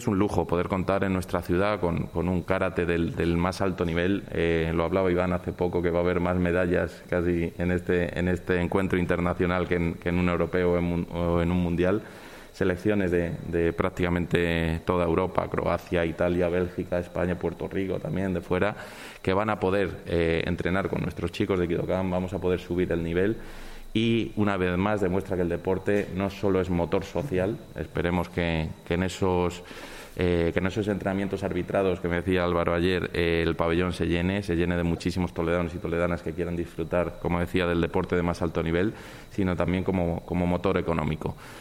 Es un lujo poder contar en nuestra ciudad con un karate del más alto nivel. Lo hablaba Iván hace poco, que va a haber más medallas casi en este encuentro internacional que en un europeo o en un mundial. Selecciones de prácticamente toda Europa, Croacia, Italia, Bélgica, España, Puerto Rico también de fuera, que van a poder entrenar con nuestros chicos de Kidokan. Vamos a poder subir el nivel. Y una vez más demuestra que el deporte no solo es motor social. Esperemos que en esos entrenamientos arbitrados que me decía Álvaro ayer, el pabellón se llene de muchísimos toledanos y toledanas que quieran disfrutar, como decía, del deporte de más alto nivel, sino también como motor económico.